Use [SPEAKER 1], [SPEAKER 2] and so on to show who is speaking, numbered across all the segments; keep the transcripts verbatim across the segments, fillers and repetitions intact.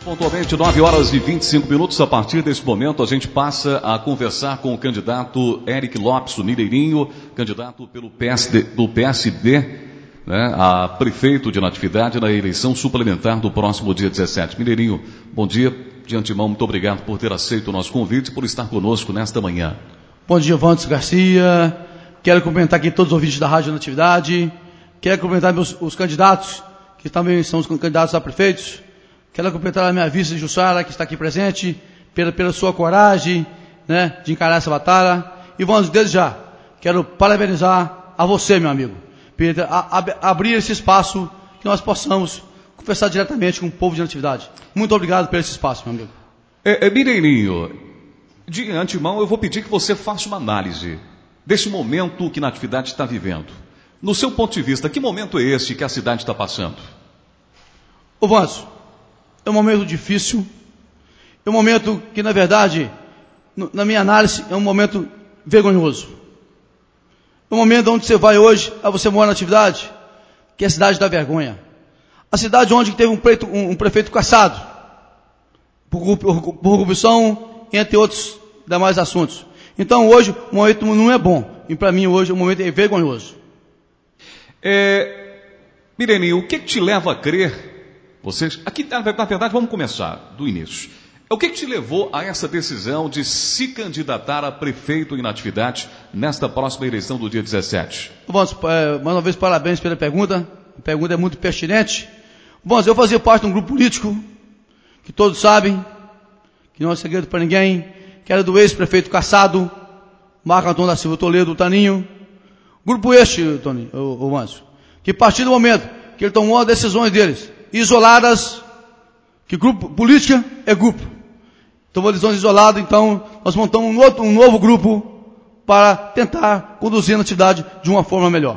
[SPEAKER 1] Pontualmente, nove horas e vinte e cinco minutos. A partir desse momento, a gente passa a conversar com o candidato Eric Lopes, o Mineirinho, candidato pelo P S D, do P S B, né, a prefeito de Natividade na eleição suplementar do próximo dia dezessete. Mineirinho, bom dia. De antemão, muito obrigado por ter aceito o nosso convite e por estar conosco nesta manhã.
[SPEAKER 2] Bom dia, Vantos Garcia. Quero cumprimentar aqui todos os ouvintes da Rádio Natividade. Quero cumprimentar meus, os candidatos, que também são os candidatos a prefeitos. Quero cumprimentar a minha vice Jussara, que está aqui presente, pela, pela sua coragem, né, de encarar essa batalha. E vamos, desde já, quero parabenizar a você, meu amigo, por a, a, abrir esse espaço que nós possamos conversar diretamente com o povo de Natividade. Muito obrigado por esse espaço, meu amigo.
[SPEAKER 1] É, é, Mineirinho, de antemão eu vou pedir que você faça uma análise desse momento que Natividade está vivendo. No seu ponto de vista, que momento é esse que a cidade está passando?
[SPEAKER 2] Ô Vantos, é um momento difícil, é um momento que, na verdade, na minha análise, é um momento vergonhoso. É um momento onde você vai hoje, aí você mora na Natividade, que é a cidade da vergonha. A cidade onde teve um, preto, um, um prefeito cassado, por, por, por corrupção, entre outros demais assuntos. Então, hoje, o momento não é bom. E, para mim, hoje, o momento é vergonhoso.
[SPEAKER 1] É, Mineirinho, o que, que te leva a crer... Vocês, aqui, na verdade, vamos começar do início. O que, que te levou a essa decisão de se candidatar a prefeito em Natividade nesta próxima eleição do dia dezessete?
[SPEAKER 2] Vamos, é, mais uma vez, parabéns pela pergunta. A pergunta é muito pertinente. Vamos, eu fazia parte de um grupo político, que todos sabem, que não é segredo para ninguém, que era do ex-prefeito cassado, Marco Antônio da Silva Toledo, o Taninho. Grupo este, Tony, o, o Márcio, que a partir do momento que ele tomou as decisões deles, isoladas, que grupo, política é grupo. Tomou decisões isoladas, então nós montamos um, outro, um novo grupo para tentar conduzir a atividade de uma forma melhor.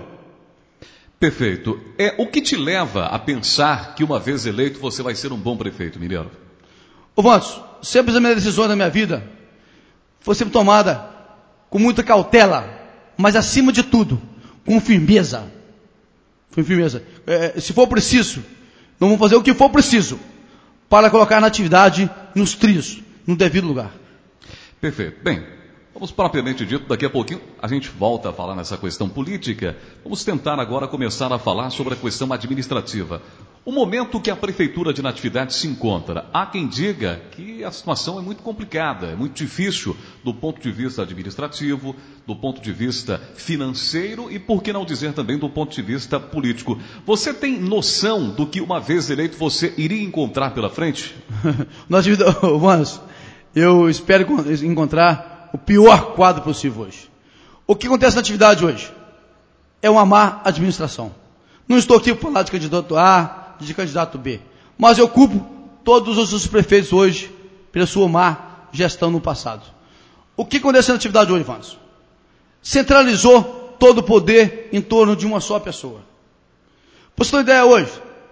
[SPEAKER 1] Perfeito. É, o que te leva a pensar que uma vez eleito você vai ser um bom prefeito, Mineiro?
[SPEAKER 2] Ô Vantos, sempre as minhas decisões da minha vida foram sempre tomadas com muita cautela, mas acima de tudo, com firmeza. Com firmeza. É, se for preciso, nós vamos fazer o que for preciso para colocar a Natividade nos trilhos, no devido lugar.
[SPEAKER 1] Perfeito. Bem, vamos propriamente dito, daqui a pouquinho a gente volta a falar nessa questão política. Vamos tentar agora começar a falar sobre a questão administrativa. O momento que a Prefeitura de Natividade se encontra, há quem diga que a situação é muito complicada, é muito difícil do ponto de vista administrativo, do ponto de vista financeiro e, por que não dizer também, do ponto de vista político. Você tem noção do que, uma vez eleito, você iria encontrar pela frente?
[SPEAKER 2] Natividade, Manos, eu espero encontrar o pior quadro possível hoje. O que acontece na Natividade hoje é uma má administração. Não estou aqui para falar de candidato A, de candidato B, mas eu culpo todos os prefeitos hoje pela sua má gestão no passado. O que acontece na Natividade hoje, Vantos? Centralizou todo o poder em torno de uma só pessoa. Para você ter uma ideia hoje,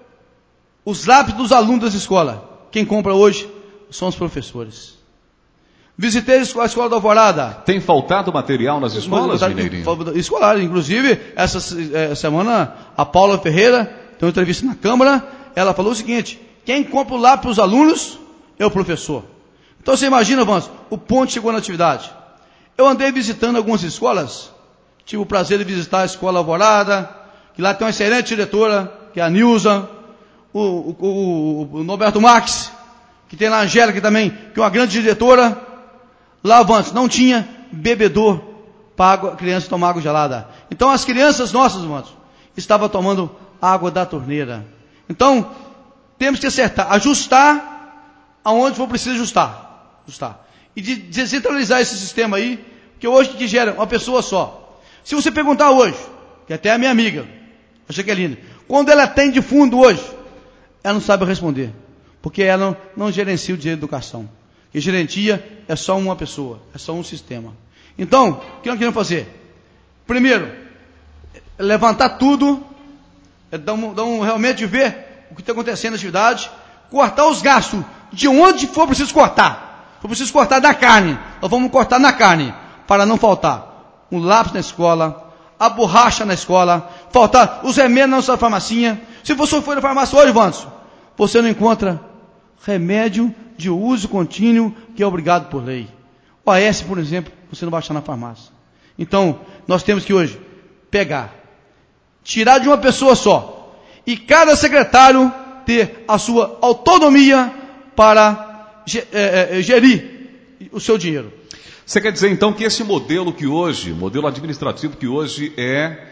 [SPEAKER 2] os lápis dos alunos das escolas, quem compra hoje são os professores. Visitei a escola da Alvorada.
[SPEAKER 1] Tem faltado material nas escolas, Mineirinho?
[SPEAKER 2] Escolar, inclusive, essa semana a Paula Ferreira tem uma entrevista na Câmara, ela falou o seguinte: quem compra o lápis para os alunos é o professor. Então você imagina, Vans, o ponto chegou na Atividade. Eu andei visitando algumas escolas, tive o prazer de visitar a escola Alvorada, que lá tem uma excelente diretora, que é a Nilza, o, o, o, o Norberto Max, que tem lá a Angélica também, que é uma grande diretora. Lá, Vans, não tinha bebedor para a criança tomar água gelada. Então as crianças nossas, Vans, estavam tomando água da torneira. Então, temos que acertar, ajustar aonde for preciso ajustar. ajustar. E de descentralizar esse sistema aí, que hoje que gera uma pessoa só. Se você perguntar hoje, que até a minha amiga, a Jaqueline, quando ela tem de fundo hoje, ela não sabe responder. Porque ela não, não gerencia o direito de educação. E gerentia é só uma pessoa, é só um sistema. Então, o que nós queremos fazer? Primeiro, levantar tudo, é dar um, dar um, realmente ver o que está acontecendo na atividade, cortar os gastos de onde for preciso cortar. For preciso cortar da carne, nós vamos cortar na carne, para não faltar um lápis na escola, a borracha na escola, faltar os remédios na nossa farmacinha. Se você for na farmácia hoje, Vantos, você não encontra remédio de uso contínuo que é obrigado por lei. O A S, por exemplo, você não vai achar na farmácia. Então, nós temos que hoje pegar, tirar de uma pessoa só, e cada secretário ter a sua autonomia para é, é, gerir o seu dinheiro.
[SPEAKER 1] Você quer dizer então que esse modelo que hoje, modelo administrativo que hoje é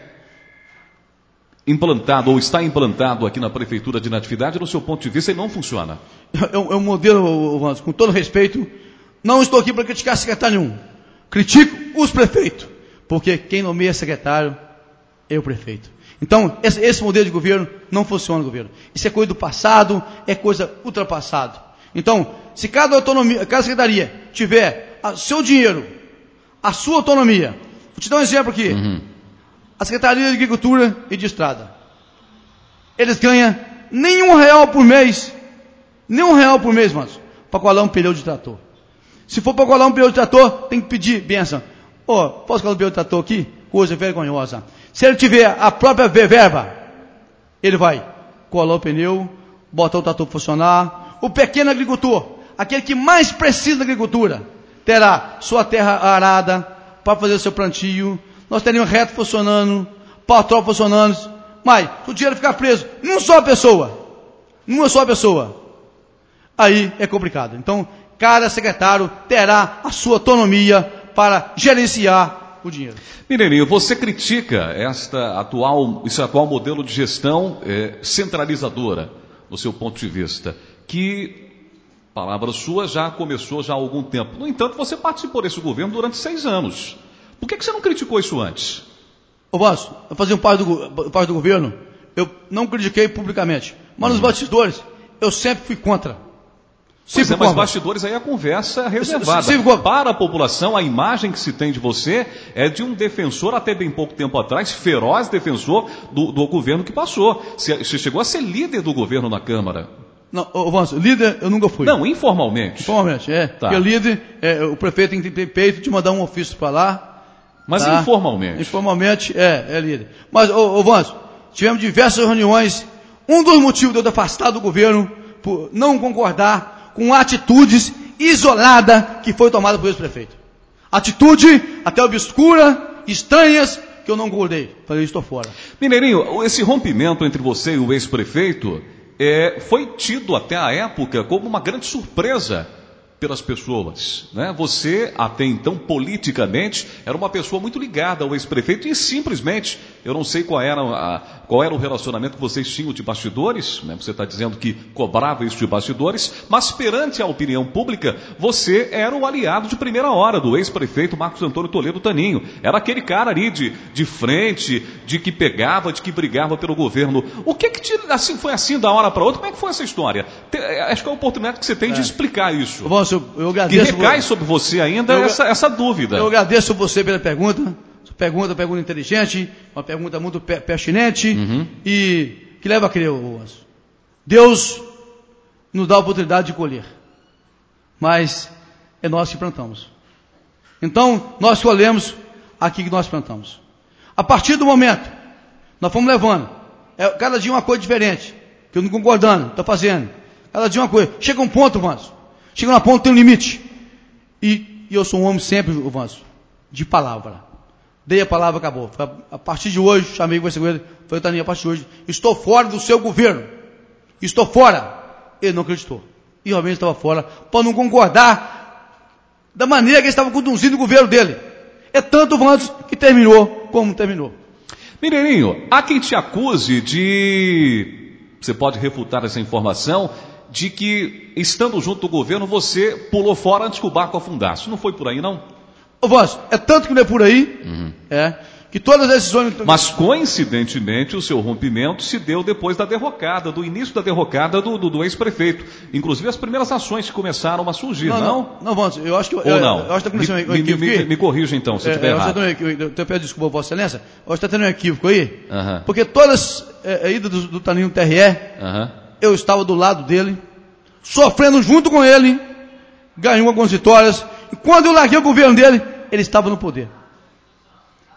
[SPEAKER 1] implantado ou está implantado aqui na Prefeitura de Natividade, no seu ponto de vista, ele não funciona?
[SPEAKER 2] É um, é um modelo, Vanso, com todo respeito, não estou aqui para criticar secretário nenhum. Critico os prefeitos, porque quem nomeia secretário é o prefeito. Então, esse, esse modelo de governo não funciona no governo. Isso é coisa do passado, é coisa ultrapassada. Então, se cada autonomia, cada secretaria tiver o seu dinheiro, a sua autonomia, vou te dar um exemplo aqui. Uhum. A Secretaria de Agricultura e de Estrada. Eles ganham nenhum real por mês, nenhum real por mês, mano, para colar um pneu de trator. Se for para colar um pneu de trator, tem que pedir benção. Ô, oh, posso colar um pneu de trator aqui? Coisa vergonhosa. Se ele tiver a própria verba, ele vai colar o pneu, botar o trator para funcionar. O pequeno agricultor, aquele que mais precisa da agricultura, terá sua terra arada para fazer o seu plantio. Nós teríamos reto funcionando, patrol funcionando, mas se o dinheiro ficar preso numa só pessoa, numa só pessoa, aí é complicado. Então, cada secretário terá a sua autonomia para gerenciar o dinheiro.
[SPEAKER 1] Mineirinho, você critica esta atual, esse atual modelo de gestão é, centralizadora, do seu ponto de vista, que, palavra sua, já começou já há algum tempo. No entanto, você participou desse governo durante seis anos. Por que, que você não criticou isso antes?
[SPEAKER 2] Ô Vasco, eu fazia parte do, parte do governo, eu não critiquei publicamente. Mas hum. nos bastidores, eu sempre fui contra.
[SPEAKER 1] Pois é, mas bastidores aí a conversa reservada. Se, se, se, Para a população, a imagem que se tem de você é de um defensor, até bem pouco tempo atrás, feroz defensor do, do governo que passou. Você, você chegou a ser líder do governo na Câmara.
[SPEAKER 2] Não, ô, Vanso, líder eu nunca fui.
[SPEAKER 1] Não, informalmente.
[SPEAKER 2] Informalmente, é. Tá. Porque líder, é, o prefeito tem que ter peito de mandar um ofício para lá.
[SPEAKER 1] Mas
[SPEAKER 2] tá?
[SPEAKER 1] informalmente.
[SPEAKER 2] Informalmente, é, é líder. Mas, ô, ô Vanso, tivemos diversas reuniões. Um dos motivos de eu ter afastado do governo, por não concordar com atitudes isoladas que foi tomada por esse prefeito. Atitude até obscura, estranhas, que eu não concordei. Falei, estou fora.
[SPEAKER 1] Mineirinho, esse rompimento entre você e o ex-prefeito é, foi tido até a época como uma grande surpresa pelas pessoas, né? Você, até então, politicamente, era uma pessoa muito ligada ao ex-prefeito e simplesmente, eu não sei qual era, a, qual era o relacionamento que vocês tinham de bastidores, né? Você está dizendo que cobrava isso de bastidores, mas perante a opinião pública, você era o aliado de primeira hora do ex-prefeito Marcos Antônio Toledo Taninho. Era aquele cara ali de, de frente, de que pegava, de que brigava pelo governo. O que que te, assim, foi assim da hora para outra? Como é que foi essa história? Te, acho que é a oportunidade que você tem é. de explicar isso.
[SPEAKER 2] Bom, Eu, eu agradeço,
[SPEAKER 1] que recai sobre você ainda eu, essa, essa dúvida.
[SPEAKER 2] Eu agradeço você pela pergunta. Pergunta, pergunta inteligente, uma pergunta muito pertinente uhum. e que leva a crer. Deus nos dá a oportunidade de colher, mas é nós que plantamos. Então, nós colhemos aqui que nós plantamos. A partir do momento, nós fomos levando, é, cada dia uma coisa diferente, que eu não concordando, estou fazendo. Cada dia uma coisa. Chega um ponto, Vanso. Chega na ponta, tem um limite. E, e eu sou um homem sempre, Vanso, de palavra. Dei a palavra, acabou. A partir de hoje, chamei o ele, falei, Taninho, a partir de hoje, estou fora do seu governo. Estou fora. Ele não acreditou. E realmente estava fora, para não concordar da maneira que ele estava conduzindo o governo dele. É tanto, Vanso, que terminou como terminou.
[SPEAKER 1] Mineirinho, há quem te acuse de... Você pode refutar essa informação... de que, estando junto do governo, você pulou fora antes que o barco afundasse. Não foi por aí, não?
[SPEAKER 2] Ô, Vanso, é tanto que não é por aí, uhum. é, que todas as decisões...
[SPEAKER 1] Mas, coincidentemente, o seu rompimento se deu depois da derrocada, do início da derrocada do, do, do ex-prefeito. Inclusive, as primeiras ações que começaram a surgir, não? Não,
[SPEAKER 2] não, não Vanso, eu acho que...
[SPEAKER 1] Ou
[SPEAKER 2] eu,
[SPEAKER 1] não?
[SPEAKER 2] Eu acho que está começando
[SPEAKER 1] me, um equívoco me, me, me corrija, então, se é, eu estiver errado.
[SPEAKER 2] Eu, eu peço desculpa, Vossa Excelência, eu acho que está tendo um equívoco aí,
[SPEAKER 1] uhum.
[SPEAKER 2] porque todas as é, idas do, do Taninho T R E, uhum. eu estava do lado dele, sofrendo junto com ele, ganhou algumas vitórias, e quando eu larguei o governo dele, ele estava no poder.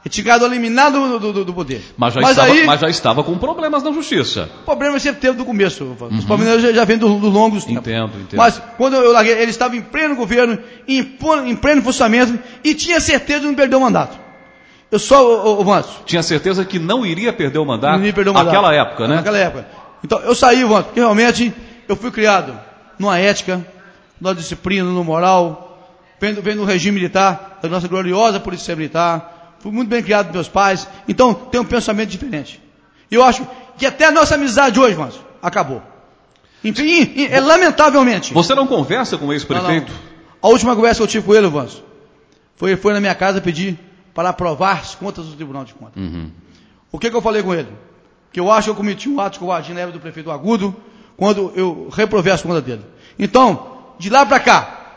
[SPEAKER 2] Ele tinha ficado eliminado do, do, do poder.
[SPEAKER 1] Mas já,
[SPEAKER 2] mas,
[SPEAKER 1] estava,
[SPEAKER 2] aí,
[SPEAKER 1] mas já estava com problemas na justiça.
[SPEAKER 2] Problema sempre teve do começo.
[SPEAKER 1] Uhum.
[SPEAKER 2] Os problemas já, já vêm do, do longo dos tempos.
[SPEAKER 1] Entendo, entendo.
[SPEAKER 2] Mas quando eu larguei, ele estava em pleno governo, em, em pleno funcionamento, e tinha certeza de não perder o mandato. Eu só, ô, Vanso.
[SPEAKER 1] Tinha certeza que não iria perder o mandato?
[SPEAKER 2] Não ia perder o mandato.
[SPEAKER 1] Naquela época, né?
[SPEAKER 2] Naquela época. Então, eu saí, Vanso, porque realmente eu fui criado numa ética, numa disciplina, numa moral, vendo, vendo o regime militar, da nossa gloriosa polícia militar. Fui muito bem criado pelos meus pais. Então, tenho um pensamento diferente. E eu acho que até a nossa amizade hoje, Vanso, acabou. Enfim, é lamentavelmente.
[SPEAKER 1] Você não conversa com o ex-prefeito?
[SPEAKER 2] Não, não. A última conversa que eu tive com ele, Vanso, foi, foi na minha casa pedir para aprovar as contas do Tribunal de Contas.
[SPEAKER 1] Uhum.
[SPEAKER 2] O que, que eu falei com ele? Que eu acho que eu cometi um ato de covardia na época do prefeito Agudo, quando eu reprovei as contas dele. Então, de lá para cá,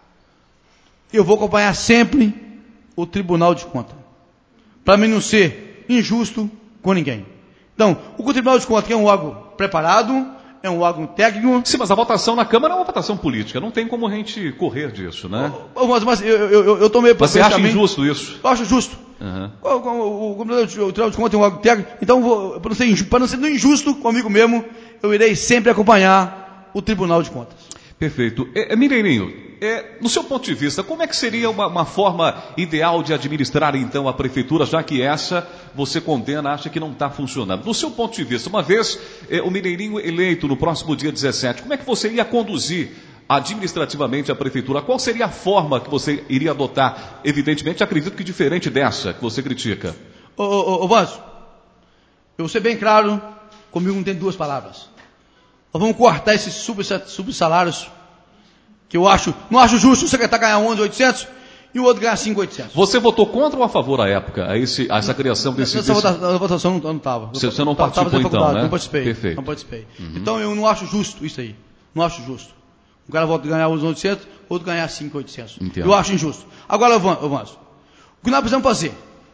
[SPEAKER 2] eu vou acompanhar sempre o Tribunal de Contas, para mim não ser injusto com ninguém. Então, o Tribunal de Contas que é um órgão preparado, é um órgão técnico.
[SPEAKER 1] Sim, mas a votação na Câmara é uma votação política. Não tem como a gente correr disso, né?
[SPEAKER 2] Mas, mas eu, eu, eu, eu tomei...
[SPEAKER 1] Você acha injusto isso?
[SPEAKER 2] Eu acho justo. Uhum. O, o, o, o Tribunal de Contas tem um órgão técnico. Então, para não ser, para não ser injusto comigo mesmo, eu irei sempre acompanhar o Tribunal de Contas.
[SPEAKER 1] Perfeito. É, é, Mineirinho, é, no seu ponto de vista, como é que seria uma, uma forma ideal de administrar, então, a prefeitura, já que essa você condena, acha que não está funcionando? No seu ponto de vista, uma vez é, o Mineirinho eleito no próximo dia dezessete, como é que você ia conduzir administrativamente a prefeitura? Qual seria a forma que você iria adotar? Evidentemente, acredito que diferente dessa que você critica.
[SPEAKER 2] Ô, ô, ô Vanso, eu vou ser bem claro, comigo não tem duas palavras. Nós vamos cortar esses subsalários, que eu acho, não acho justo o secretário ganhar onze mil e oitocentos e o outro ganhar cinco mil e oitocentos.
[SPEAKER 1] Você votou contra ou a favor à época, a, esse, a essa criação desse...
[SPEAKER 2] Essa desse... votação, votação não estava.
[SPEAKER 1] Você, você não participou então, né?
[SPEAKER 2] Não participei.
[SPEAKER 1] Perfeito.
[SPEAKER 2] Não participei. Uhum. Então eu não acho justo isso aí. Não acho justo. Um cara vota ganhar onze mil e oitocentos, outro ganhar cinco mil e oitocentos. Eu acho injusto. Agora, Vanso, o que nós precisamos fazer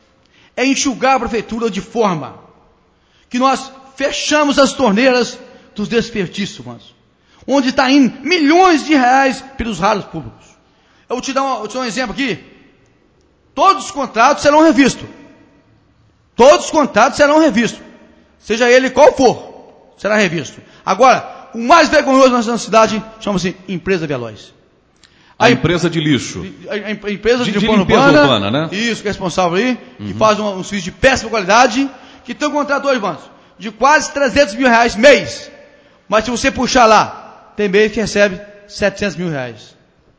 [SPEAKER 2] é enxugar a prefeitura de forma que nós fechamos as torneiras dos desperdícios, Vanso. Onde está indo milhões de reais pelos ralos públicos. Eu vou te dar, uma, vou te dar um exemplo aqui. Todos os contratos serão revistos. Todos os contratos serão revistos. Seja ele qual for, será revisto. Agora, o mais vergonhoso na nossa cidade chama-se Empresa Veloz.
[SPEAKER 1] A, a empresa de lixo.
[SPEAKER 2] A, a, a empresa de,
[SPEAKER 1] de, de
[SPEAKER 2] limpeza
[SPEAKER 1] urbana,
[SPEAKER 2] urbana,
[SPEAKER 1] né?
[SPEAKER 2] Isso, que é responsável aí, uhum. Que faz um, um serviço de péssima qualidade, que tem um contrato hoje, Vanso, de quase trezentos mil reais mês. Mas se você puxar lá, tem mês que recebe setecentos mil reais.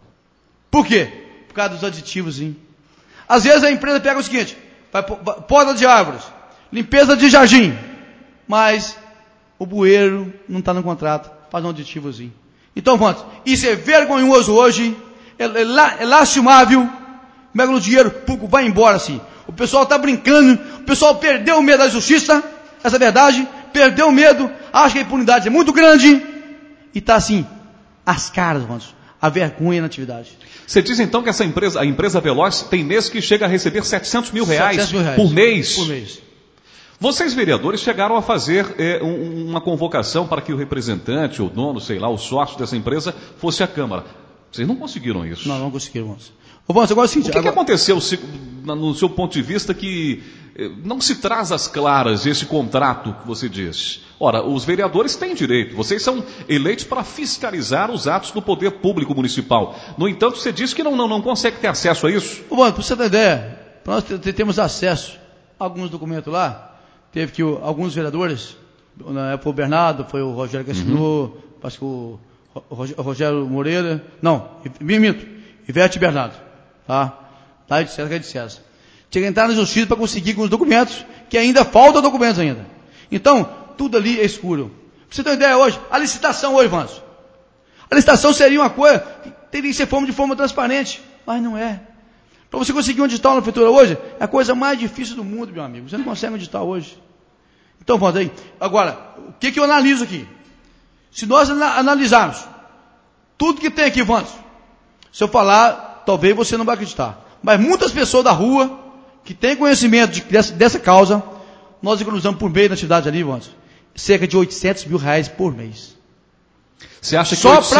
[SPEAKER 2] Por quê? Por causa dos aditivos, hein? Às vezes a empresa pega o seguinte, vai poda de árvores, limpeza de jardim, mas o bueiro não está no contrato, faz um aditivozinho. Então, Vanso, isso é vergonhoso hoje, é, é, la, é lastimável, pega no dinheiro público, vai embora assim. O pessoal está brincando, o pessoal perdeu o medo da justiça, essa é a verdade, perdeu o medo, acha que a impunidade é muito grande, e está assim, as caras, Vanso, a vergonha na atividade.
[SPEAKER 1] Você diz então que essa empresa, a empresa Veloz, tem mês que chega a receber setecentos mil reais, setecentos mil reais por mês?
[SPEAKER 2] Por mês.
[SPEAKER 1] Vocês, vereadores, chegaram a fazer é, um, uma convocação para que o representante, o dono, sei lá, o sócio dessa empresa fosse à Câmara. Vocês não conseguiram isso?
[SPEAKER 2] Não, não conseguiram, Vanso. Ô, Vanso, agora é o seguinte...
[SPEAKER 1] O que,
[SPEAKER 2] agora...
[SPEAKER 1] que aconteceu, no seu ponto de vista, que não se traz às claras esse contrato que você diz? Ora, os vereadores têm direito, vocês são eleitos para fiscalizar os atos do poder público municipal. No entanto, você diz que não, não, não consegue ter acesso a isso?
[SPEAKER 2] Ô, Vanso, para você ter ideia, para nós termos acesso a alguns documentos lá, teve que o, alguns vereadores, na época o Bernardo, foi o Rogério que assinou, uhum. Acho que o, o Rogério Moreira, não, me minto, Ivete Bernardo, tá? Lá de César, que é de César. Tinha que entrar na justiça para conseguir com os documentos, que ainda faltam documentos ainda. Então, tudo ali é escuro. Pra você ter uma ideia hoje, a licitação hoje, Vanso. A licitação seria uma coisa, que teria que ser de forma transparente, mas não é. Para você conseguir um edital na prefeitura hoje, é a coisa mais difícil do mundo, meu amigo. Você não consegue um edital hoje. Então, Vanso, aí. Agora, o que, que eu analiso aqui? Se nós analisarmos tudo que tem aqui, Vanso, se eu falar, talvez você não vai acreditar. Mas muitas pessoas da rua, que têm conhecimento de, dessa, dessa causa, nós economizamos por mês na cidade ali, Vanso, cerca de oitocentos mil reais por mês.
[SPEAKER 1] Você acha que
[SPEAKER 2] Só
[SPEAKER 1] oitocentos,
[SPEAKER 2] pra...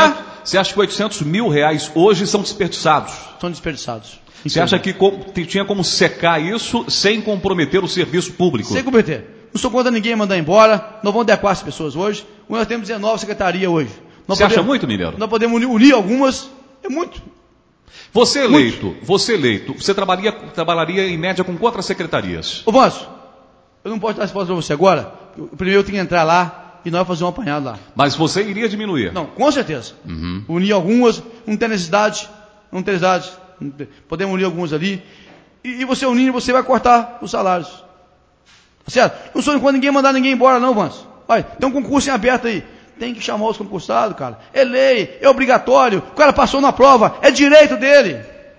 [SPEAKER 1] Você acha que oitocentos mil reais hoje são desperdiçados?
[SPEAKER 2] São desperdiçados.
[SPEAKER 1] Você acha que tinha como secar isso sem comprometer o serviço público?
[SPEAKER 2] Sem comprometer. Não sou contra ninguém mandar embora. Nós vamos adequar as pessoas hoje. Nós temos dezenove secretarias hoje. Nós
[SPEAKER 1] Você
[SPEAKER 2] podemos,
[SPEAKER 1] acha muito, Mineiro?
[SPEAKER 2] Nós podemos unir, unir algumas. É muito.
[SPEAKER 1] Você eleito, muito. você eleito, você trabalharia, trabalharia em média com quantas secretarias?
[SPEAKER 2] Ô, Vanso, eu não posso dar resposta para você agora. Primeiro eu tenho que entrar lá e nós vamos fazer um apanhado lá.
[SPEAKER 1] Mas você iria diminuir?
[SPEAKER 2] Não, com certeza.
[SPEAKER 1] Uhum.
[SPEAKER 2] Unir algumas, não tem necessidade, não tem necessidade. Podemos unir algumas ali. E, e você unindo, você vai cortar os salários. Tá certo? Não sou enquanto ninguém mandar ninguém embora, não, Vanso. Vai, tem um concurso em aberto aí. Tem que chamar os concursados, cara. É lei, é obrigatório. O cara passou na prova, é direito dele.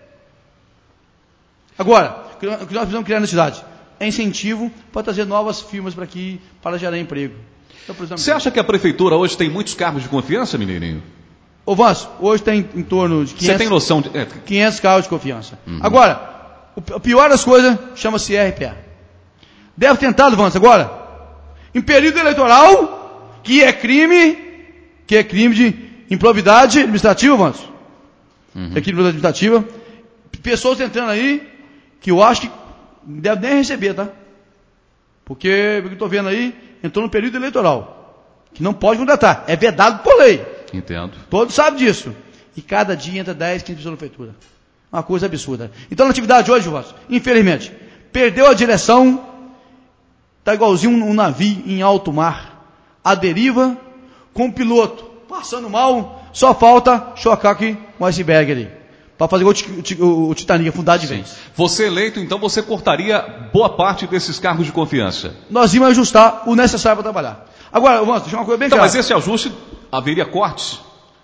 [SPEAKER 2] Agora, o que nós precisamos criar na cidade é incentivo para trazer novas firmas para aqui, para gerar emprego. Então,
[SPEAKER 1] Você acha que a prefeitura hoje tem muitos cargos de confiança, Mineirinho?
[SPEAKER 2] Ô, Vanso, hoje tem em torno de quinhentos,
[SPEAKER 1] Você tem noção de... É.
[SPEAKER 2] quinhentos cargos de confiança.
[SPEAKER 1] Uhum.
[SPEAKER 2] Agora, o pior das coisas chama-se R P A. Deve ter tentado, Vanso, agora, em período eleitoral, que é crime, que é crime de improbidade administrativa, Vanso. Uhum. É crime de improbidade administrativa. Pessoas entrando aí, que eu acho que não deve nem receber, tá? Porque, o que eu estou vendo aí, entrou no período eleitoral, que não pode contratar, é vedado por lei.
[SPEAKER 1] Entendo.
[SPEAKER 2] Todos sabem disso. E cada dia entra dez, quinze pessoas na prefeitura. Uma coisa absurda. Então, na atividade hoje, Vanso, infelizmente, perdeu a direção, está igualzinho um navio em alto mar, à deriva, com o piloto passando mal, só falta chocar aqui um iceberg ali. Para fazer o, o Titanic afundar de vez.
[SPEAKER 1] Você eleito, então você cortaria boa parte desses cargos de confiança?
[SPEAKER 2] Nós íamos ajustar o necessário para trabalhar. Agora, Vanso, deixa uma coisa bem
[SPEAKER 1] então,
[SPEAKER 2] clara.
[SPEAKER 1] Mas esse ajuste, haveria cortes?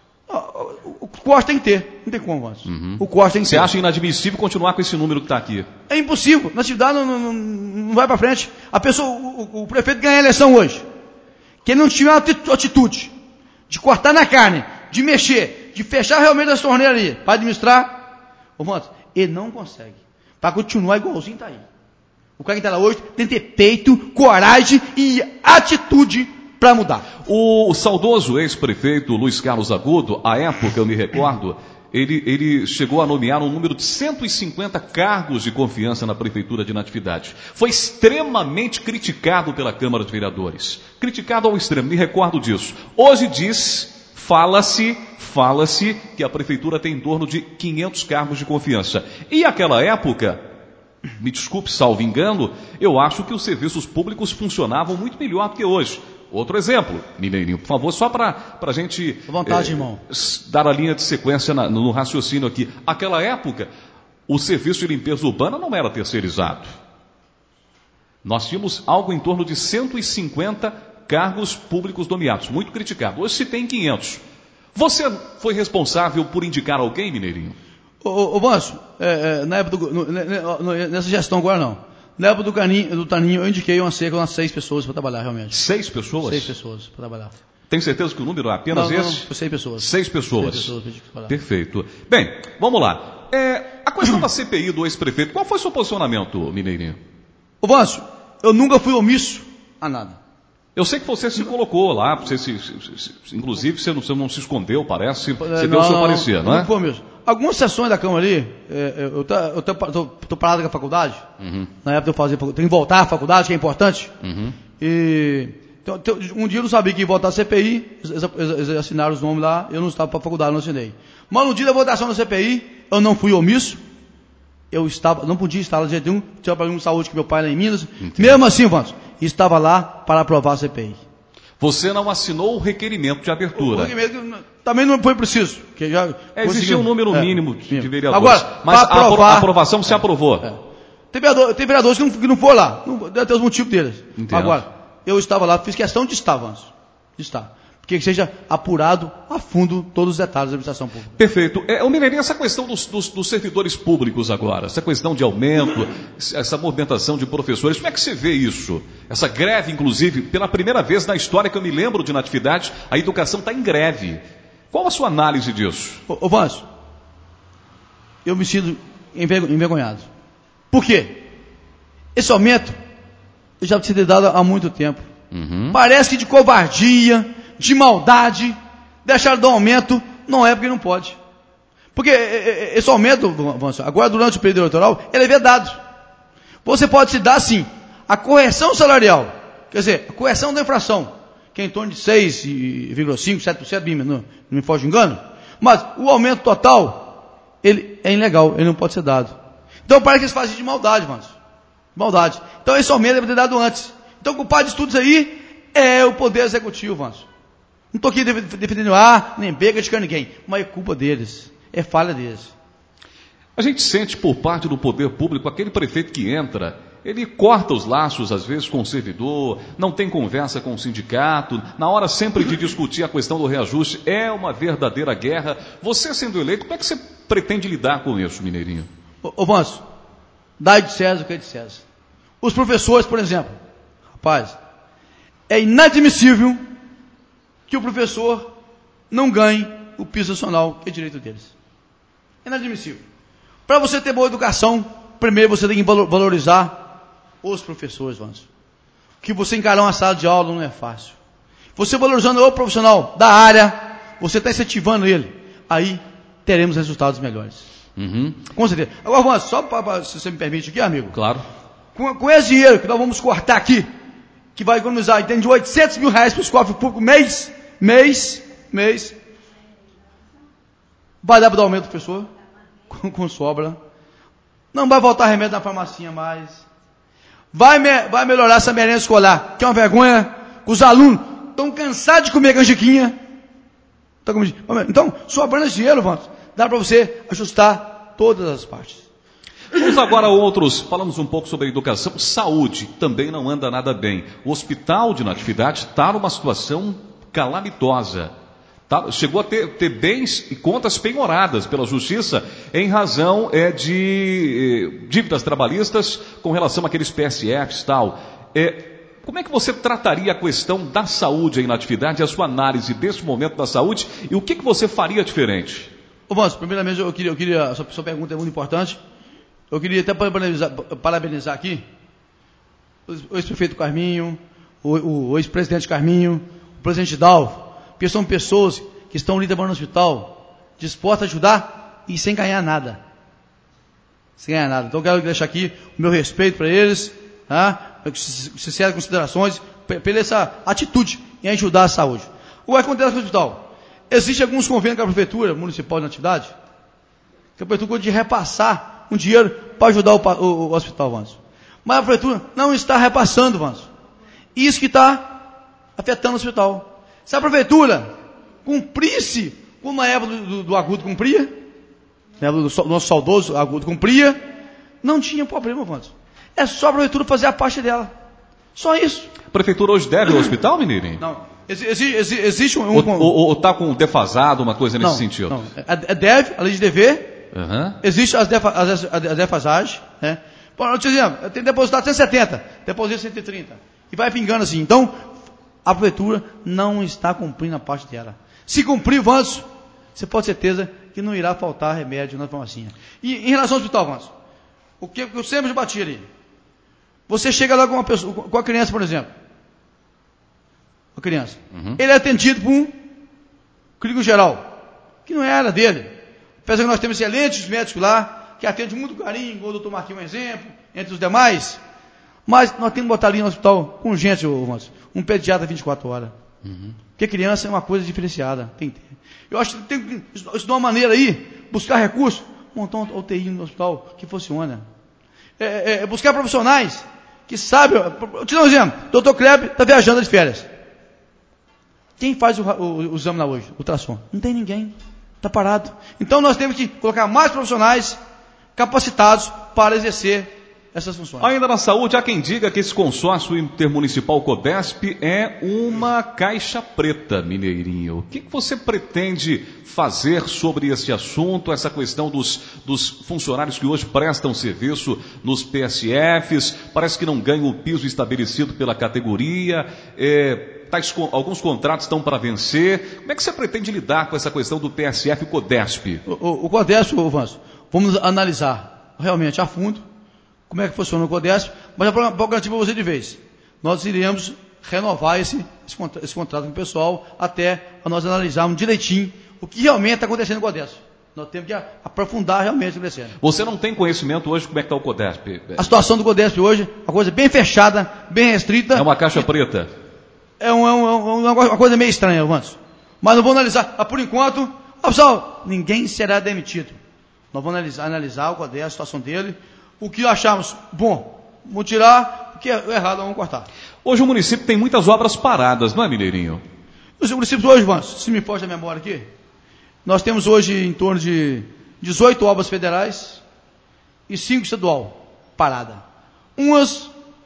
[SPEAKER 2] O corte tem que ter. Não tem como, Vanso. Uhum. O corte tem que
[SPEAKER 1] Você
[SPEAKER 2] ter.
[SPEAKER 1] Você acha inadmissível continuar com esse número que está aqui?
[SPEAKER 2] É impossível. Na atividade não, não, não vai para frente. A pessoa, o, o prefeito ganha a eleição hoje. Que ele não tiver uma atitude de cortar na carne, de mexer, de fechar realmente as torneiras ali, para administrar, ô, Vanso, ele não consegue. Para continuar igualzinho está aí. O cara que está lá hoje tem que ter peito, coragem e atitude para mudar.
[SPEAKER 1] O, o saudoso ex-prefeito Luiz Carlos Agudo, à época, eu me recordo, ele, ele chegou a nomear um número de cento e cinquenta cargos de confiança na Prefeitura de Natividade. Foi extremamente criticado pela Câmara de Vereadores. Criticado ao extremo, me recordo disso. Hoje diz, fala-se, fala-se que a Prefeitura tem em torno de quinhentos cargos de confiança. E aquela época, me desculpe, salvo engano, eu acho que os serviços públicos funcionavam muito melhor do que hoje. Outro exemplo, Mineirinho, por favor, só para a gente
[SPEAKER 2] à vontade,
[SPEAKER 1] é,
[SPEAKER 2] irmão.
[SPEAKER 1] dar a linha de sequência na, no raciocínio aqui. Aquela época, o serviço de limpeza urbana não era terceirizado. Nós tínhamos algo em torno de cento e cinquenta cargos públicos nomeados, muito criticado. Hoje se tem quinhentos. Você foi responsável por indicar alguém, Mineirinho?
[SPEAKER 2] Ô, ô, ô Vanso, é, é, na época do, no, no, nessa gestão agora não. Na época do, caninho, do Taninho, eu indiquei umas cerca umas seis pessoas para trabalhar, realmente.
[SPEAKER 1] Seis pessoas?
[SPEAKER 2] Seis pessoas para trabalhar.
[SPEAKER 1] Tem certeza que o número é apenas
[SPEAKER 2] não, não,
[SPEAKER 1] esse?
[SPEAKER 2] Não, seis pessoas.
[SPEAKER 1] Seis pessoas.
[SPEAKER 2] Seis pessoas para
[SPEAKER 1] Perfeito. Bem, vamos lá. É, a questão da C P I do ex-prefeito, qual foi o seu posicionamento, Mineirinho?
[SPEAKER 2] Ô Vanso, eu nunca fui omisso a nada.
[SPEAKER 1] Eu sei que você se colocou lá, você se, se, se, inclusive você não, você não se escondeu, parece, você
[SPEAKER 2] não,
[SPEAKER 1] deu o seu
[SPEAKER 2] não,
[SPEAKER 1] parecer, não, não é?
[SPEAKER 2] Não foi mesmo. Algumas sessões da Câmara ali, é, eu estou parado com a faculdade, uhum. Na época eu fazia, tenho que voltar à faculdade, que é importante, uhum. E então, um dia eu não sabia que ia votar a C P I, eles, eles assinaram os nomes lá, eu não estava para a faculdade, não assinei. Mas no dia da votação da C P I, eu não fui omisso, eu estava, não podia estar lá de jeito nenhum, tinha problema de saúde com meu pai lá em Minas, Entendi. Mesmo assim, Vanso, estava lá para aprovar a C P I.
[SPEAKER 1] Você não assinou o requerimento de abertura?
[SPEAKER 2] O requerimento também não foi preciso. Que já
[SPEAKER 1] é, existia um número é, mínimo de, de vereadores.
[SPEAKER 2] Agora,
[SPEAKER 1] mas
[SPEAKER 2] aprovar,
[SPEAKER 1] a aprovação se aprovou. É.
[SPEAKER 2] Tem, vereador, tem vereadores que não, que não foram lá. Não, deve ter os motivos deles.
[SPEAKER 1] Entendo.
[SPEAKER 2] Agora, eu estava lá, fiz questão de estar, Vanso. De estar. Porque que seja apurado a fundo todos os detalhes da administração pública.
[SPEAKER 1] Perfeito. É, o Mineirinho, essa questão dos, dos, dos servidores públicos agora, essa questão de aumento, essa movimentação de professores, como é que você vê isso? Essa greve, inclusive, pela primeira vez na história que eu me lembro de Natividade, a educação está em greve. Qual a sua análise disso?
[SPEAKER 2] Ô, ô Vanso, eu me sinto envergonhado. Por quê? Esse aumento, eu já tinha dado há muito tempo. Uhum. Parece que de covardia, de maldade, deixaram dar aumento Não é porque não pode. Porque esse aumento, agora durante o período eleitoral, ele é vedado. Você pode se dar, sim, a correção salarial, quer dizer, a correção da inflação, que é em torno de seis vírgula cinco, sete por cento, não, não me foge engano, mas o aumento total, ele é ilegal, ele não pode ser dado. Então parece que eles fazem de maldade, mano. Maldade. Então esse aumento deve ter dado antes. Então o culpado de tudo isso aí é o poder executivo, mano. Não estou aqui defendendo A, nem B, criticando ninguém, mas é culpa deles, é falha deles.
[SPEAKER 1] A gente sente por parte do poder público, aquele prefeito que entra, ele corta os laços, às vezes, com o servidor, não tem conversa com o sindicato, na hora sempre de discutir a questão do reajuste, é uma verdadeira guerra. Você sendo eleito, como é que você pretende lidar com isso, Mineirinho?
[SPEAKER 2] Ô, ô Vanso, dá de César o que é de César. Os professores, por exemplo, rapaz, é inadmissível que o professor não ganhe o piso nacional, que é direito deles. É inadmissível. Para você ter boa educação, primeiro você tem que valorizar os professores, Vanso. Que você encarar uma sala de aula não é fácil. Você valorizando o profissional da área, você está incentivando ele. Aí teremos resultados melhores.
[SPEAKER 1] Uhum.
[SPEAKER 2] Com certeza. Agora, Vanso, só pra, pra, se você me permite aqui, amigo.
[SPEAKER 1] Claro.
[SPEAKER 2] Com, com esse dinheiro que nós vamos cortar aqui, que vai economizar de oitocentos mil reais para os cofres públicos mês, mês, mês, vai dar para dar aumento do professor? Com, com sobra. Não vai voltar remédio na farmacinha mais. Vai, me, vai melhorar essa merenda escolar, que é uma vergonha. Os alunos estão cansados de comer canjiquinha. Então, sobrando esse dinheiro, Vanto, dá para você ajustar todas as partes.
[SPEAKER 1] Vamos agora a outros, falamos um pouco sobre a educação. Saúde também não anda nada bem. O hospital de Natividade está numa situação calamitosa. Tá, chegou a ter, ter bens e contas penhoradas pela justiça em razão é, de eh, dívidas trabalhistas com relação àqueles P S Fs e tal. É, como é que você trataria a questão da saúde em Natividade, a sua análise desse momento da saúde e o que, que você faria diferente?
[SPEAKER 2] Ô, Vanso, primeiramente eu queria, eu queria a sua, sua pergunta é muito importante. Eu queria até parabenizar, parabenizar aqui o ex-prefeito Carminho, o, o ex-presidente Carminho, o presidente Dalvo, porque são pessoas que estão ali trabalhando no hospital, dispostas a ajudar e sem ganhar nada. Sem ganhar nada. Então eu quero deixar aqui o meu respeito para eles, tá? Sinceras considerações, pela essa atitude em ajudar a saúde. O que acontece no hospital? Existem alguns convênios com a Prefeitura Municipal de Natividade, que a Prefeitura pode repassar um dinheiro para ajudar o, o, o hospital, Vanso. Mas a Prefeitura não está repassando, Vanso. Isso que está afetando o hospital. Se a prefeitura cumprisse, como na época do, do, do Agudo cumpria, na época do, do nosso saudoso Agudo cumpria, não tinha problema, Vanso. É só a prefeitura fazer a parte dela. Só isso.
[SPEAKER 1] A prefeitura hoje deve ao hospital, Mineirinho?
[SPEAKER 2] Não. Existe, existe, existe um... um
[SPEAKER 1] ou está com defasado, uma coisa nesse
[SPEAKER 2] não,
[SPEAKER 1] sentido?
[SPEAKER 2] Não, é deve, a lei de dever,
[SPEAKER 1] uhum.
[SPEAKER 2] Existe as, defa, as, as defasagens, né? Bom, eu te dizendo, eu tenho depositado cento e setenta, deposito cento e trinta, e vai pingando assim. Então, a prefeitura não está cumprindo a parte dela. Se cumprir, Vanso, você pode ter certeza que não irá faltar remédio na farmacinha. E em relação ao hospital, Vanso, o que eu sempre bati ali? Você chega lá com uma pessoa, com a criança, por exemplo. Uma criança. Uhum. Ele é atendido por um clínico geral, que não é a área dele. Apesar que nós temos excelentes médicos lá, que atendem muito carinho, igual o doutor Marquinhos, um exemplo, entre os demais. Mas nós temos que botar ali no hospital com urgência, Vanso, um pediatra vinte e quatro horas. Uhum. Porque criança é uma coisa diferenciada. Tem que ter. Eu acho que tem que estudar uma maneira aí, buscar recursos, montar um U T I no hospital que funciona. É, é, é buscar profissionais que sabem. Eu te dou um exemplo. O doutor Kleber está viajando de férias. Quem faz o, o, o exame lá hoje? O ultrassom? Não tem ninguém. Está parado. Então nós temos que colocar mais profissionais capacitados para exercer essas funções.
[SPEAKER 1] Ainda na saúde, há quem diga que esse consórcio intermunicipal CODESP é uma caixa preta, Mineirinho. O que você pretende fazer sobre esse assunto, essa questão dos, dos funcionários que hoje prestam serviço nos P S Fs, parece que não ganham o piso estabelecido pela categoria, é, tais, alguns contratos estão para vencer. Como é que você pretende lidar com essa questão do P S F e CODESP?
[SPEAKER 2] O, o, o CODESP, Vanso, vamos analisar realmente a fundo como é que funciona o CODESP, mas já para garantir para você de vez. Nós iremos renovar esse, esse, esse contrato com o pessoal até nós analisarmos direitinho o que realmente está acontecendo com o Codesp. Nós temos que aprofundar realmente o que
[SPEAKER 1] Você não tem conhecimento hoje como é que está o Codesp?
[SPEAKER 2] A situação do Codesp hoje, uma coisa bem fechada, bem restrita.
[SPEAKER 1] É uma caixa preta.
[SPEAKER 2] É, um, é, um, é uma, uma coisa meio estranha, Vantos. Mas não vou analisar. Ah, por enquanto, ah, pessoal, ninguém será demitido. Nós vamos analisar, analisar o Codesp, a situação dele. O que acharmos bom, vamos tirar. O que é errado, vamos cortar.
[SPEAKER 1] Hoje o município tem muitas obras paradas, não é, Mineirinho?
[SPEAKER 2] Os municípios hoje, Vantos, se me foge a memória aqui, nós temos hoje em torno de dezoito obras federais e cinco estadual parada. Umas,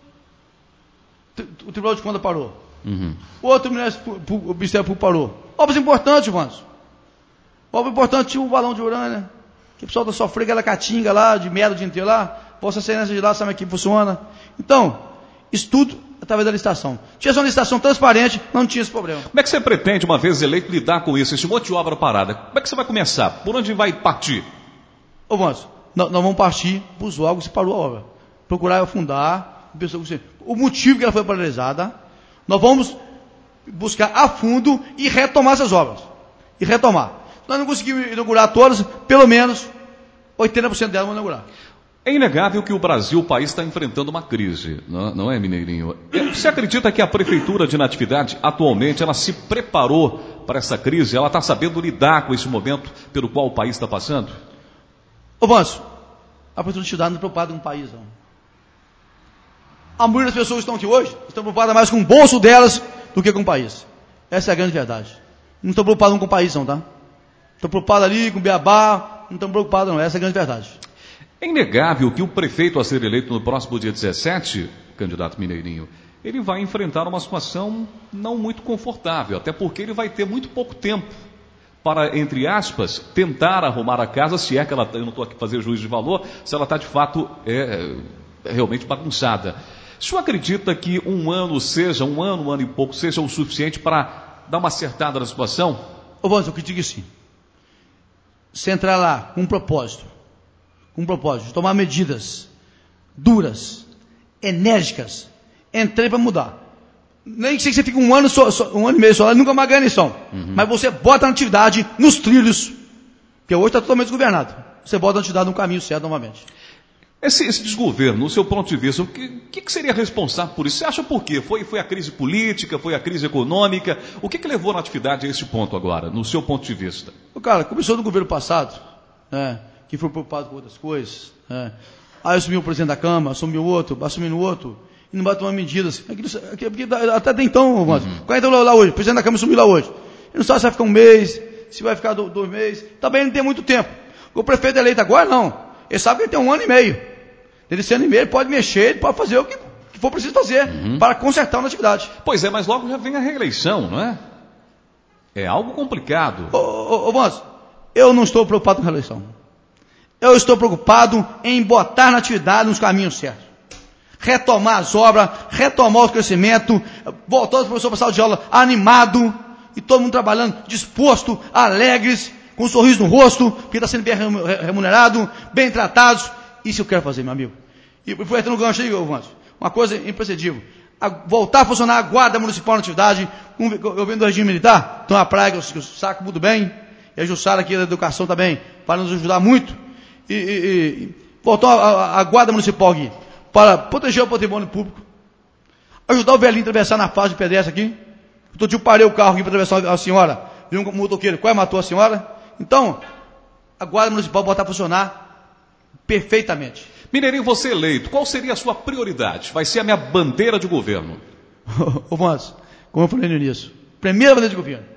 [SPEAKER 2] o Tribunal de Contas parou.
[SPEAKER 1] Uhum.
[SPEAKER 2] Outro, o Ministério Público parou. Obras importantes, Vantos. Obra importante, tinha o balão de Urânia, que o pessoal está sofrendo aquela catinga lá, de merda o dia inteiro lá. Vossa Excelência de lá sabe que funciona. Então, isso tudo através da licitação. Tinha uma licitação transparente, não tinha esse problema.
[SPEAKER 1] Como é que você pretende, uma vez eleito, lidar com isso, esse monte de obra parada? Como é que você vai começar? Por onde vai partir?
[SPEAKER 2] Ô, Vantos, nós, nós vamos partir para os órgãos que parou a obra. Procurar afundar o motivo que ela foi paralisada. Nós vamos buscar a fundo e retomar essas obras. E retomar. Nós não conseguimos inaugurar todas, pelo menos oitenta por cento delas vamos inaugurar.
[SPEAKER 1] É inegável que o Brasil, o país, está enfrentando uma crise, não, não é, Mineirinho? Você acredita que a Prefeitura de Natividade, atualmente, ela se preparou para essa crise? Ela está sabendo lidar com esse momento pelo qual o país está passando?
[SPEAKER 2] Ô, Vanso, a Prefeitura de Natividade não é preocupada com o país, não. A maioria das pessoas que estão aqui hoje estão preocupadas mais com o bolso delas do que com o país. Essa é a grande verdade. Não estão preocupadas com o país, não, tá? Estão preocupados ali com o beabá, não estão preocupados, não. Essa é a grande verdade.
[SPEAKER 1] É inegável que o prefeito a ser eleito no próximo dia dezessete, candidato Mineirinho, ele vai enfrentar uma situação não muito confortável, até porque ele vai ter muito pouco tempo para, entre aspas, tentar arrumar a casa, se é que ela, eu não estou aqui fazer juízo de valor, se ela está de fato é, é realmente bagunçada. O senhor acredita que um ano seja, um ano, um ano e pouco, seja o suficiente para dar uma acertada na situação?
[SPEAKER 2] Ô, Vanso, eu acredito que sim. Se entrar lá com um propósito, com um propósito de tomar medidas duras, enérgicas, entrei para mudar. Nem que você fique um ano, só, só, um ano e meio só, nunca mais ganha eleição. Uhum. Mas você bota a atividade nos trilhos, porque hoje está totalmente desgovernado. Você bota a atividade no caminho certo novamente.
[SPEAKER 1] Esse, esse desgoverno, no seu ponto de vista, o que, que, que seria responsável por isso? Você acha por quê? Foi, foi a crise política, foi a crise econômica? O que, que levou a Natividade a esse ponto agora, no seu ponto de vista?
[SPEAKER 2] Cara, começou no governo passado, né, que foi preocupado com outras coisas. Né. Aí assumiu o presidente da Câmara, assumiu outro, assumiu outro, e não vai tomar medidas. Até então, uhum. Qual é então lá hoje? O presidente da Câmara assumiu lá hoje. Ele não sabe se vai ficar um mês, se vai ficar dois meses. Também não tem muito tempo. O prefeito eleito agora, não. Ele sabe que ele tem um ano e meio. Ele sendo e meio, ele pode mexer, ele pode fazer o que, que for preciso fazer uhum. para consertar uma atividade.
[SPEAKER 1] Pois é, mas logo já vem a reeleição, não é? É algo complicado.
[SPEAKER 2] Ô, ô, ô Vanso, eu não estou preocupado com a reeleição. Eu estou preocupado em botar na atividade nos caminhos certos. Retomar as obras, retomar o crescimento, voltar os professores para a sala de aula animado, e todo mundo trabalhando, disposto, alegres, com um sorriso no rosto, porque está sendo bem remunerado, bem tratados. Isso eu quero fazer, meu amigo. E foi entrando no gancho aí, Vanso. Uma coisa imprescindível. A, voltar a funcionar a guarda municipal na atividade. Um, eu venho do regime militar, tem uma praia que eu, que eu saco muito bem. E a Jussara aqui da educação também, para nos ajudar muito. E, e, e voltar a, a, a guarda municipal aqui, para proteger o patrimônio público. Ajudar o velhinho a atravessar na faixa de pedestre aqui. Outro dia eu parei o carro aqui para atravessar a senhora. Viu um motoqueiro, quase matou a senhora. Então, a guarda municipal voltar a funcionar perfeitamente.
[SPEAKER 1] Mineirinho, você eleito, qual seria a sua prioridade? Vai ser a minha bandeira de governo.
[SPEAKER 2] Ô, Vanso, como eu falei no início, primeira bandeira de governo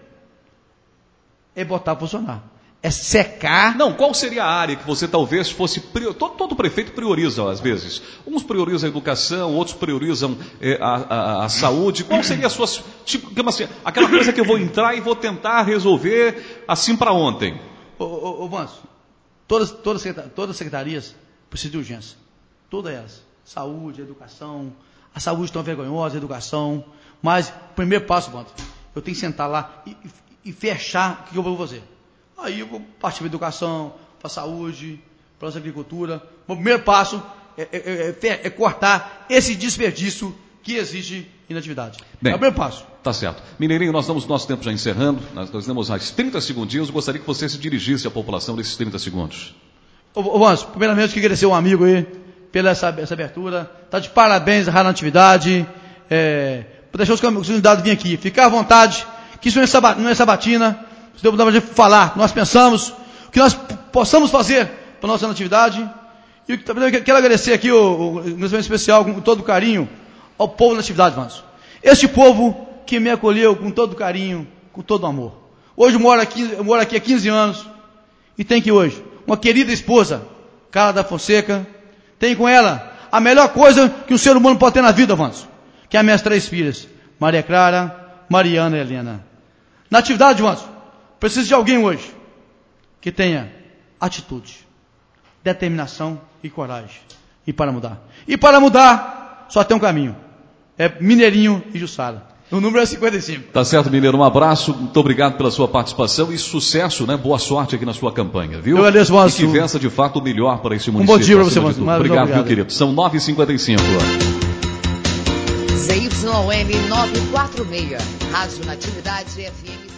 [SPEAKER 2] é botar a funcionar. É secar.
[SPEAKER 1] Não, qual seria a área que você talvez fosse... Prior... Todo, todo prefeito prioriza, às vezes. Uns priorizam a educação, outros priorizam é, a, a, a saúde. Qual seria a sua... Tipo, assim, aquela coisa que eu vou entrar e vou tentar resolver assim para ontem?
[SPEAKER 2] Ô, ô, ô Vanso, Todas, todas, todas as secretarias precisam de urgência. Todas elas. Saúde, educação. A saúde está vergonhosa, a educação. Mas, o primeiro passo, Vanto, eu tenho que sentar lá e, e, e fechar o que eu vou fazer. Aí eu vou partir para a educação, para a saúde, para a agricultura. O primeiro passo é, é, é, é cortar esse desperdício que existe e Natividade.
[SPEAKER 1] Bem,
[SPEAKER 2] é o primeiro passo.
[SPEAKER 1] Tá certo. Mineirinho, nós estamos nosso tempo já encerrando. Nós, nós temos mais trinta segundinhos. Eu gostaria que você se dirigisse à população nesses trinta segundos.
[SPEAKER 2] Ô, ô Vanso, primeiramente, eu queria agradecer um amigo aí pela essa, essa abertura. Tá de parabéns à Rádio Natividade. É, por deixar os convidados vir aqui. Ficar à vontade, que isso não é, sabat, não é sabatina. Se Deus puder falar, nós pensamos o que nós possamos fazer para a nossa Natividade. E eu quero agradecer aqui, o, o, em especial, com todo carinho, ao povo da Natividade, Vanso. Este povo que me acolheu com todo carinho, com todo amor. Hoje eu moro aqui, eu moro aqui há quinze anos e tenho aqui hoje uma querida esposa, Carla da Fonseca. Tenho com ela a melhor coisa que um ser humano pode ter na vida, Vanso, que é as minhas três filhas, Maria Clara, Mariana e Helena. Natividade, Vanso, preciso de alguém hoje que tenha atitude, determinação e coragem. E para mudar. E para mudar, só tem um caminho. É Mineirinho e Jussara. O número é cinquenta e cinco.
[SPEAKER 1] Tá certo, Mineiro. Um abraço. Muito obrigado pela sua participação e sucesso, né? Boa sorte aqui na sua campanha, viu?
[SPEAKER 2] Eu agradeço, Vanso.
[SPEAKER 1] E que vença, de fato, o melhor para esse
[SPEAKER 2] Um
[SPEAKER 1] município.
[SPEAKER 2] bom dia para você, Vanso.
[SPEAKER 1] Obrigado, obrigado, viu, querido? São nove e cinquenta e cinco.
[SPEAKER 3] Z Y M novecentos e quarenta e seis. Rádio Natividade F M.